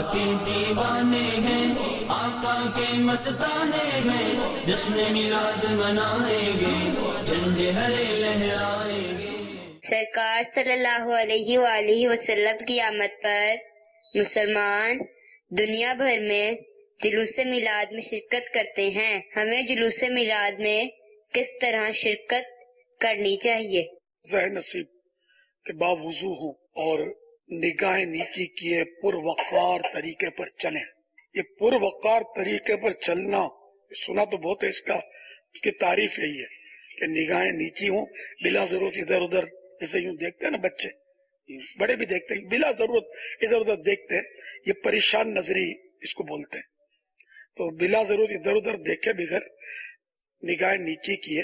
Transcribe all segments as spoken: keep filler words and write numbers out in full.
کے دیوانے ہیں، آقا کے مستانے ہیں، جشن میلاد منائیں گے، جھنڈے ہرے لہرائیں گے۔ سرکار صلی اللہ علیہ وآلہ وسلم کی آمد پر مسلمان دنیا بھر میں جلوس میلاد میں شرکت کرتے ہیں۔ ہمیں جلوس میلاد میں کس طرح شرکت کرنی چاہیے؟ ذہن نصیب کہ باوضو ہوں اور نگاہ نیکی کیے پر وقار طریقے پر چلیں۔ یہ پر وقار طریقے پر چلنا سنا تو بہت ہے، اس کا اس کی تعریف یہی ہے کہ نگاہیں نیچی ہوں، بلا ضرورت ادھر ادھر جیسے یوں دیکھتے ہیں نا بچے، بڑے بھی دیکھتے ہیں، بلا ضرورت ادھر ادھر دیکھتے ہیں، یہ پریشان نظری اس کو بولتے ہیں۔ تو بلا ضرورت ادھر ادھر دیکھے بغیر نگاہ نیچی کیے،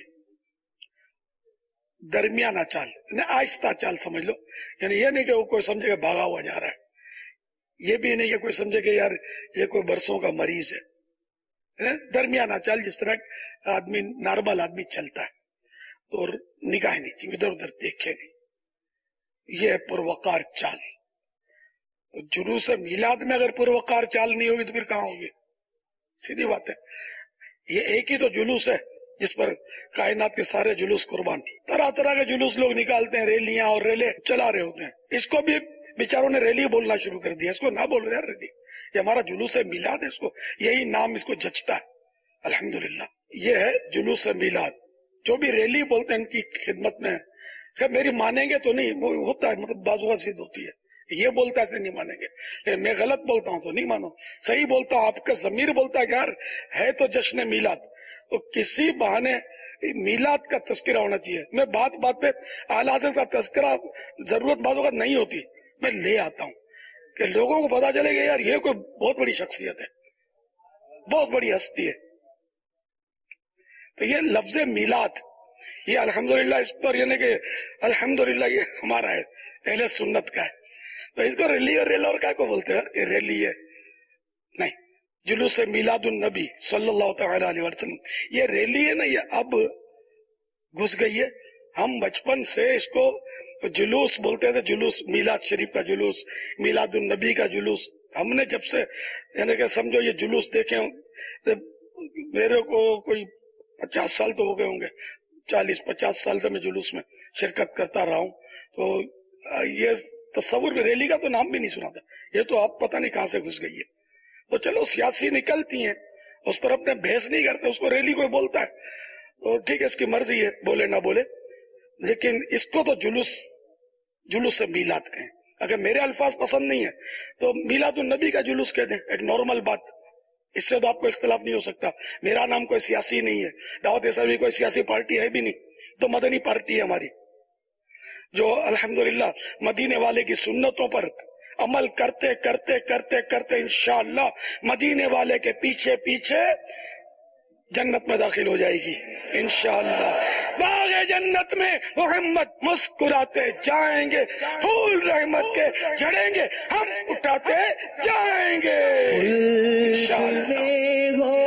درمیانہ چال یعنی آہستہ چال سمجھ لو، یعنی یہ نہیں کہ وہ کوئی سمجھے کہ بھاگا ہوا جا رہا ہے، یہ بھی نہیں کہ کوئی سمجھے کہ یار یہ کوئی برسوں کا مریض ہے، درمیانہ چال جس طرح آدمی نارمل آدمی چلتا ہے، تو نگاہ نیچی ادھر ادھر دیکھے نہیں، یہ ہے پروقار چال۔ تو جلوس میلاد میں اگر پروقار چال نہیں ہوگی تو پھر کہاں ہوگی؟ سیدھی بات ہے، یہ ایک ہی تو جلوس ہے جس پر کائنات کے سارے جلوس قربان، طرح طرح کے جلوس لوگ نکالتے ہیں، ریلیاں اور ریلے چلا رہے ہوتے ہیں، اس کو بھی بیچاروں نے ریلی بولنا شروع کر دیا، اس کو نہ بول رہے ہیں ریلی، یہ ہمارا جلوس میلاد ہے، اس کو یہی نام اس کو جچتا ہے۔ الحمدللہ یہ ہے جلوس میلاد۔ جو بھی ریلی بولتے ہیں ان کی خدمت میں، خیر میری مانیں گے تو نہیں، وہ ہوتا ہے مطلب بازو سید ہوتی ہے، یہ بولتا ہے ایسے نہیں مانیں گے، لیکن میں غلط بولتا ہوں تو نہیں مانو، صحیح بولتا ہوں، آپ کا ضمیر بولتا ہے کہ یار ہے تو جشن میلاد، تو کسی بہانے میلاد کا تذکرہ ہونا چاہیے۔ میں بات بات پہ اعلیٰ حضرت کا تذکرہ ضرورت بعض اوقات نہیں ہوتی، میں لے آتا ہوں کہ لوگوں کو پتا چلے کہ یار یہ کوئی بہت بڑی شخصیت ہے، بہت بڑی ہستی ہے۔ تو یہ لفظ میلاد یہ الحمدللہ اس پر یعنی کہ الحمدللہ یہ ہمارا ہے، اہل سنت کا ہے، تو اس کو ریلی اور ریل اور کیا کو بولتے ہیں؟ یہ ریلی ہے نہیں، جلوس میلاد النبی صلی اللہ تعالی علیہ وسلم، یہ ریلی ہے نا، یہ اب گھس گئی ہے، ہم بچپن سے اس کو جلوس بولتے تھے، جلوس میلاد شریف کا جلوس، میلاد النبی کا جلوس، ہم نے جب سے یعنی کہ سمجھو یہ جلوس دیکھے ہوں، میرے کو کوئی پچاس سال تو ہو گئے ہوں گے، چالیس پچاس سال سے میں جلوس میں شرکت کرتا رہا ہوں، تو یہ تصور میں ریلی کا تو نام بھی نہیں سنا تھا، یہ تو آپ پتہ نہیں کہاں سے گھس گئی ہے۔ تو چلو سیاسی نکلتی ہیں، اس پر اپنے بحث نہیں کرتے، اس کو ریلی کوئی بولتا ہے تو ٹھیک ہے، اس کی مرضی ہے، بولے نہ بولے، لیکن اس کو تو جلوس جلوس سے میلاد کہیں۔ اگر میرے الفاظ پسند نہیں ہے تو میلاد النبی کا جلوس کہہ دیں، ایک نارمل بات، اس سے تو آپ کو اختلاف نہیں ہو سکتا۔ میرا نام کوئی سیاسی نہیں ہے، دعوت اسلامی کوئی سیاسی پارٹی ہے بھی نہیں، تو مدنی پارٹی ہے ہماری، جو الحمدللہ مدینے والے کی سنتوں پر عمل کرتے کرتے کرتے کرتے انشاءاللہ مدینے والے کے پیچھے پیچھے جنت میں داخل ہو جائے گی انشاءاللہ۔ باغ جنت میں محمد مسکراتے جائیں گے، پھول رحمت کے جھڑیں گے، ہم اٹھاتے جائیں گے انشاءاللہ۔